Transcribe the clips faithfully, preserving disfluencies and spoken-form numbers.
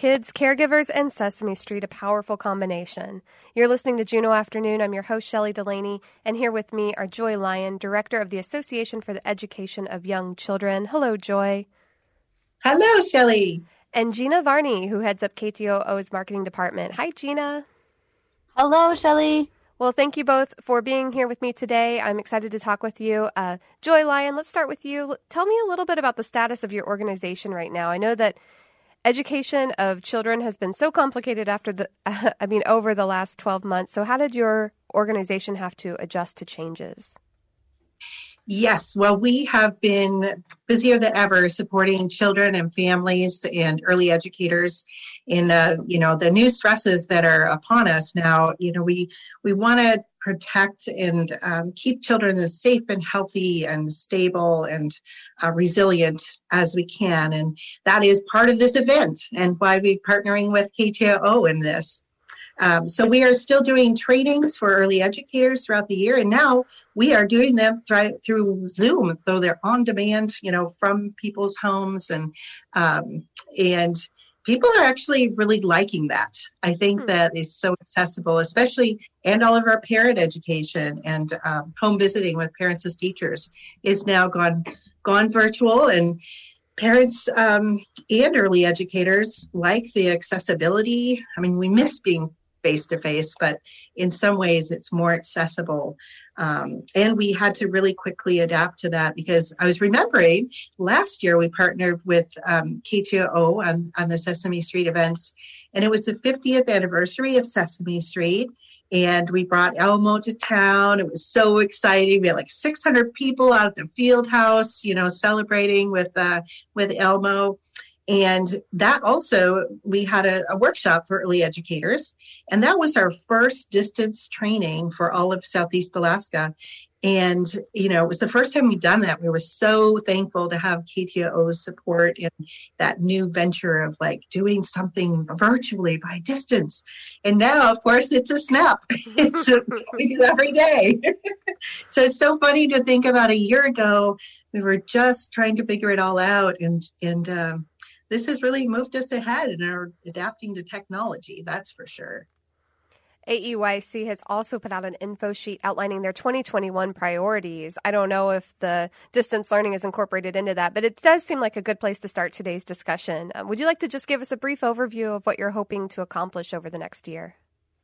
Kids, caregivers, and Sesame Street, a powerful combination. You're listening to Juneau Afternoon. I'm your host, Shelley Delaney, and here with me are Joy Lyon, Director of the Association for the Education of Young Children. Hello, Joy. Hello, Shelley. And Gina Varney, who heads up K T O O's marketing department. Hi, Gina. Hello, Shelley. Well, thank you both for being here with me today. I'm excited to talk with you. Uh, Joy Lyon, let's start with you. Tell me a little bit about the status of your organization right now. I know that education of children has been so complicated after the, I mean, over the last twelve months. So how did your organization have to adjust to changes? Yes, well, we have been busier than ever supporting children and families and early educators in, uh, you know, the new stresses that are upon us now. You know, we we want to protect and um, keep children as safe and healthy and stable and uh, resilient as we can. And that is part of this event and why we're partnering with K T O O in this. Um, so we are still doing trainings for early educators throughout the year, and now we are doing them th- through Zoom, so they're on demand, you know, from people's homes, and um, and people are actually really liking that. I think hmm. that is so accessible, especially, and all of our parent education and um, home visiting with parents as teachers is now gone gone virtual, and parents um, and early educators like the accessibility. I mean, we miss being face-to-face, but in some ways it's more accessible. Um, and we had to really quickly adapt to that because I was remembering last year we partnered with um, K T O O on, on the Sesame Street events, and it was the fiftieth anniversary of Sesame Street. And we brought Elmo to town. It was so exciting. We had like six hundred people out at the field house, you know, celebrating with uh, with Elmo. And that also, we had a, a workshop for early educators. And that was our first distance training for all of Southeast Alaska. And, you know, it was the first time we'd done that. We were so thankful to have K T O O's support in that new venture of like doing something virtually by distance. And now, of course, it's a snap. It's, it's what we do every day. So it's so funny to think about a year ago, we were just trying to figure it all out. And, and, um, this has really moved us ahead in our adapting to technology, that's for sure. A E Y C has also put out an info sheet outlining their twenty twenty-one priorities. I don't know if the distance learning is incorporated into that, but it does seem like a good place to start today's discussion. Um, would you like to just give us a brief overview of what you're hoping to accomplish over the next year?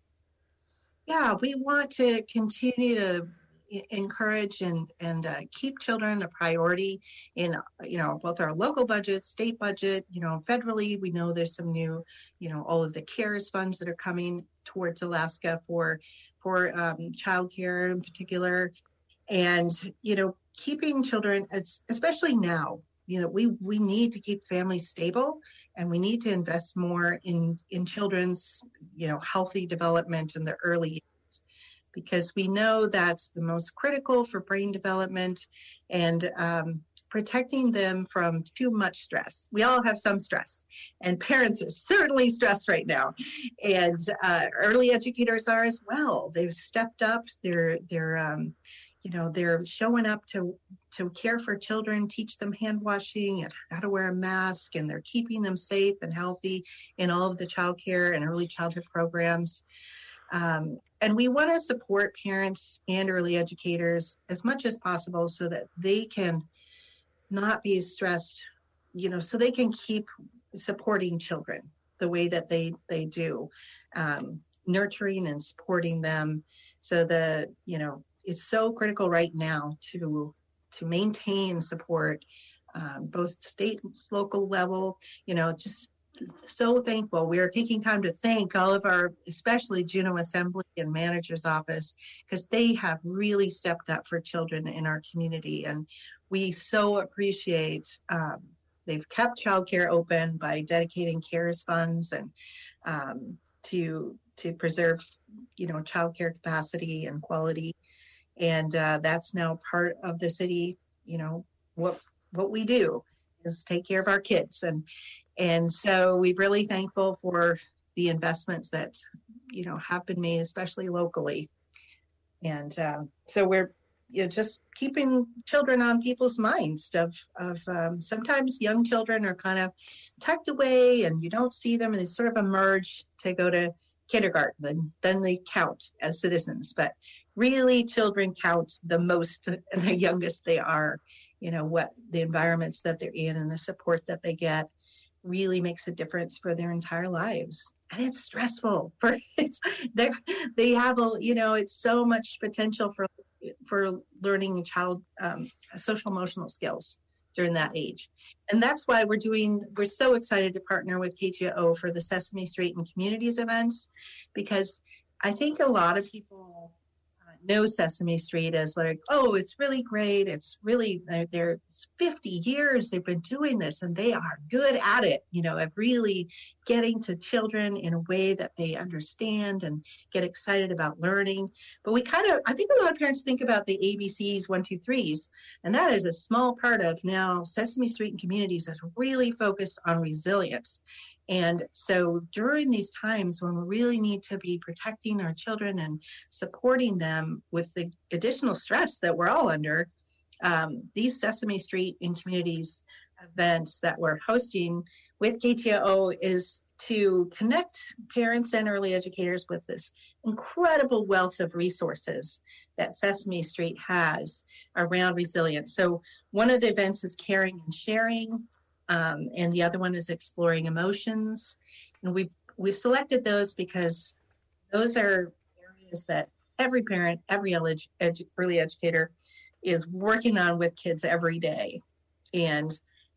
Yeah, we want to continue to encourage and and uh, keep children a priority in, you know, both our local budget, state budget, you know, federally. We know there's some new, you know, all of the CARES funds that are coming towards Alaska for for um, childcare in particular, and you know, keeping children, as especially now, you know, we we need to keep families stable, and we need to invest more in in children's, you know, healthy development in the early years, because we know that's the most critical for brain development and um, protecting them from too much stress. We all have some stress, and parents are certainly stressed right now, and uh, early educators are as well. They've stepped up. They're they're um, you know, they're showing up to to care for children, teach them hand washing and how to wear a mask, and they're keeping them safe and healthy in all of the child care and early childhood programs. Um, and we want to support parents and early educators as much as possible so that they can not be stressed, you know, so they can keep supporting children the way that they, they do, um, nurturing and supporting them. So the, you know, it's so critical right now to, to maintain support, um, both state, local level, you know, just so thankful. We are taking time to thank all of our, especially Juneau Assembly and Manager's Office, because they have really stepped up for children in our community. And we so appreciate, um, they've kept childcare open by dedicating CARES funds and um, to to preserve, you know, childcare capacity and quality. And uh, that's now part of the city, you know, what what we do is take care of our kids. And And so we're really thankful for the investments that, you know, have been made, especially locally. And um, so we're you know, just keeping children on people's minds of, of um, sometimes young children are kind of tucked away and you don't see them and they sort of emerge to go to kindergarten and then they count as citizens. But really children count the most and the youngest they are, you know, what the environments that they're in and the support that they get really makes a difference for their entire lives. And it's stressful for it's they they have a you know it's so much potential for for learning child um, social emotional skills during that age. And that's why we're doing we're so excited to partner with K T O O for the Sesame Street and Communities events, because I think a lot of people know Sesame Street as like, oh, it's really great. It's really, they're fifty years they've been doing this and they are good at it, you know, of really getting to children in a way that they understand and get excited about learning. But we kind of, I think a lot of parents think about the A B Cs, one, two, threes, and that is a small part of now Sesame Street and Communities is really focused on resilience. And so during these times when we really need to be protecting our children and supporting them with the additional stress that we're all under, um, these Sesame Street and Communities events that we're hosting with K T O O is to connect parents and early educators with this incredible wealth of resources that Sesame Street has around resilience. So one of the events is caring and sharing. Um, and the other one is exploring emotions. And we've we've selected those because those are areas that every parent, every edu- edu- early educator is working on with kids every day. And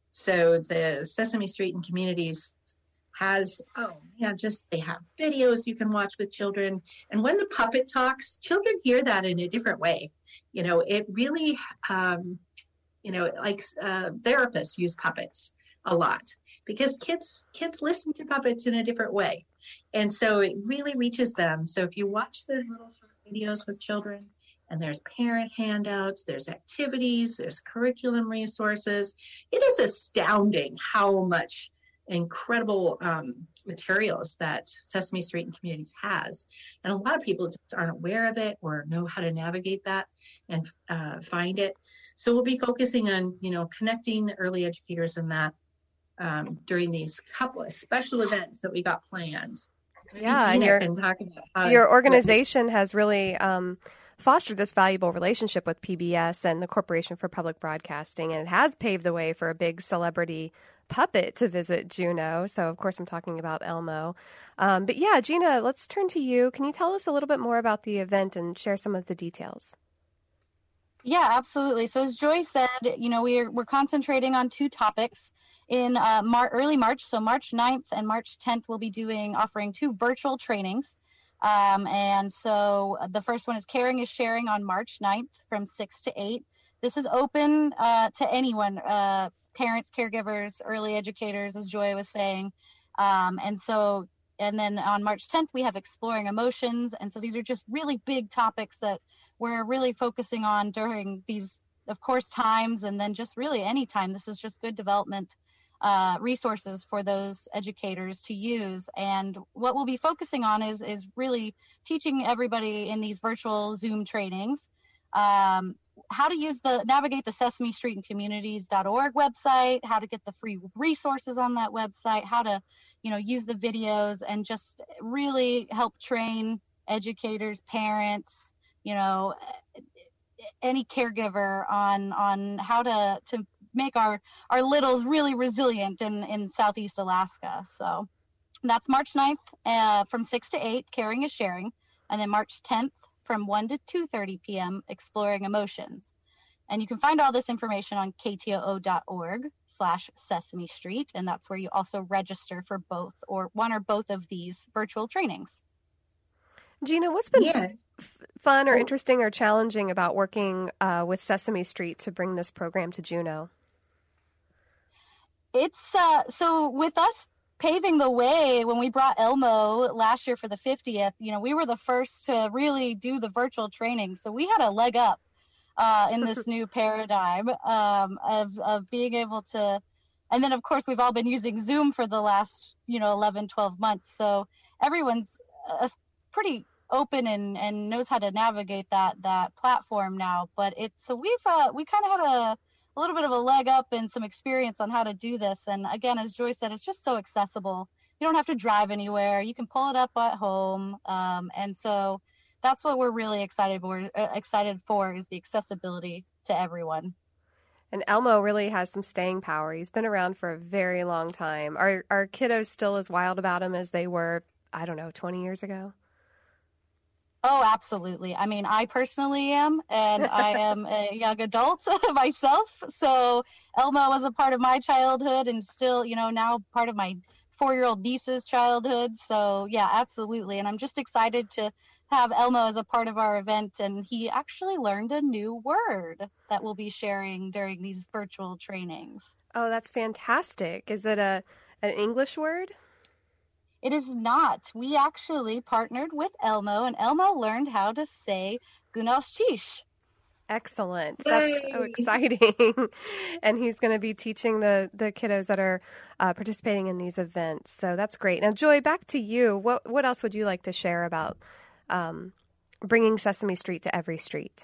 so the Sesame Street and Communities has, oh man, just they have videos you can watch with children. And when the puppet talks, children hear that in a different way. You know, it really, um, you know, like uh, therapists use puppets a lot because kids kids listen to puppets in a different way, and so it really reaches them. So if you watch the little short videos with children, and there's parent handouts, there's activities, there's curriculum resources, it is astounding how much incredible um, materials that Sesame Street and Communities has, and a lot of people just aren't aware of it or know how to navigate that and uh, find it. So we'll be focusing on, you know, connecting early educators in that um, during these couple of special events that we got planned. Maybe Yeah, Gina and your, can talk about how your to, organization has really um, fostered this valuable relationship with P B S and the Corporation for Public Broadcasting, and it has paved the way for a big celebrity puppet to visit Juneau. So, of course, I'm talking about Elmo. Um, but yeah, Gina, let's turn to you. Can you tell us a little bit more about the event and share some of the details? Yeah, absolutely. So as Joy said, you know, we're we're concentrating on two topics in uh, Mar- early March. So March ninth and March tenth, we'll be doing offering two virtual trainings. Um, and so the first one is Caring is Sharing on March ninth from six to eight. This is open uh, to anyone, uh, parents, caregivers, early educators, as Joy was saying. Um, and so, and then on March tenth, we have Exploring Emotions. And so these are just really big topics that we're really focusing on during these, of course, times, and then just really any time. This is just good development uh, resources for those educators to use. And what we'll be focusing on is, is really teaching everybody in these virtual Zoom trainings um, how to use the, navigate the Sesame Street and Communities dot org website, how to get the free resources on that website, how to, you know, use the videos and just really help train educators, parents, you know, any caregiver on on how to to make our our littles really resilient in in Southeast Alaska. So that's March ninth uh, from six to eight, Caring is Sharing, and then March tenth from one to two thirty p.m. Exploring Emotions. And you can find all this information on k t o o dot org slash Sesame Street, and that's where you also register for both or one or both of these virtual trainings. Gina, what's been yeah. f- fun or interesting or challenging about working uh, with Sesame Street to bring this program to Juneau? It's uh, so with us paving the way when we brought Elmo last year for the fiftieth, you know, we were the first to really do the virtual training. So we had a leg up uh, in this new paradigm um, of, of being able to, and then of course we've all been using Zoom for the last, you know, eleven, twelve months. So everyone's uh, pretty open and, and knows how to navigate that that platform now. But it's so we've uh, we kind of had a, a little bit of a leg up and some experience on how to do this. And again, as Joy said, it's just so accessible. You don't have to drive anywhere. You can pull it up at home. Um, and so that's what we're really excited for, uh, excited for is the accessibility to everyone. And Elmo really has some staying power. He's been around for a very long time. Are are kiddos still as wild about him as they were, I don't know, twenty years ago? Oh, absolutely. I mean, I personally am, and I am a young adult myself. So Elmo was a part of my childhood and still, you know, now part of my four-year-old niece's childhood. So yeah, absolutely. And I'm just excited to have Elmo as a part of our event. And he actually learned a new word that we'll be sharing during these virtual trainings. Oh, that's fantastic. Is it a an English word? It is not. We actually partnered with Elmo, and Elmo learned how to say Gunoschish. Excellent. That's Yay. So exciting. And he's going to be teaching the, the kiddos that are uh, participating in these events. So that's great. Now, Joy, back to you. What what else would you like to share about um, bringing Sesame Street to every street?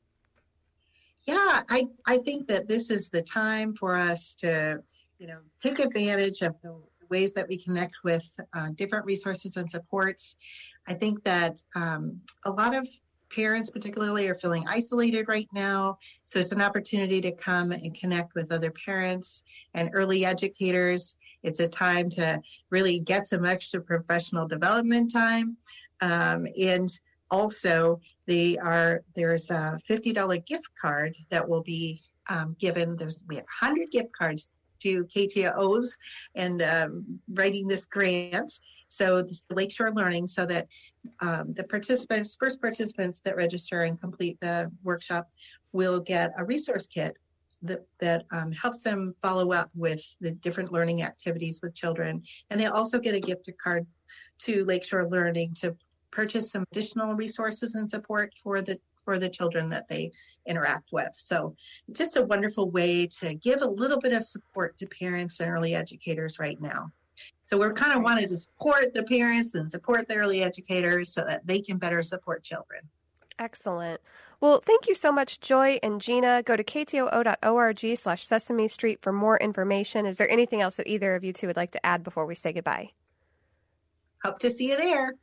Yeah, I, I think that this is the time for us to, you know, take advantage of the ways that we connect with uh, different resources and supports. I think that um, a lot of parents particularly are feeling isolated right now. So it's an opportunity to come and connect with other parents and early educators. It's a time to really get some extra professional development time. Um, and also they are, there's a fifty dollars gift card that will be um, given. There's, we have one hundred gift cards to K T O Os and um, writing this grant. So the Lakeshore Learning, so that um, the participants, first participants that register and complete the workshop will get a resource kit that, that um, helps them follow up with the different learning activities with children. And they also get a gift card to Lakeshore Learning to purchase some additional resources and support for the for the children that they interact with. So just a wonderful way to give a little bit of support to parents and early educators right now. So we're kind of wanting to support the parents and support the early educators so that they can better support children. Excellent. Well, thank you so much, Joy and Gina. Go to k t o o dot org slash Sesame Street for more information. Is there anything else that either of you two would like to add before we say goodbye? Hope to see you there.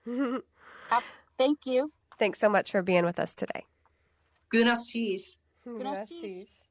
Thank you. Thanks so much for being with us today. Gunoschish. Gunoschish.